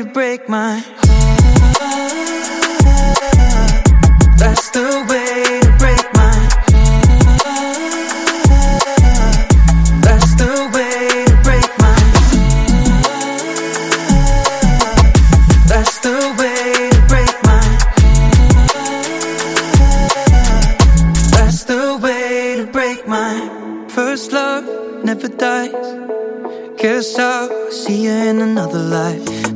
break my heart. That's the way to break my heart. That's the way to break my heart. That's the way to break my heart. That's the way to break my first love never dies. Guess I'll see you in another life.